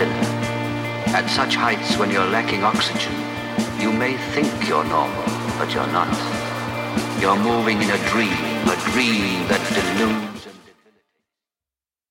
thin. At such heights when you're lacking oxygen, you may think you're normal, but you're not. You're moving in a dream that deludes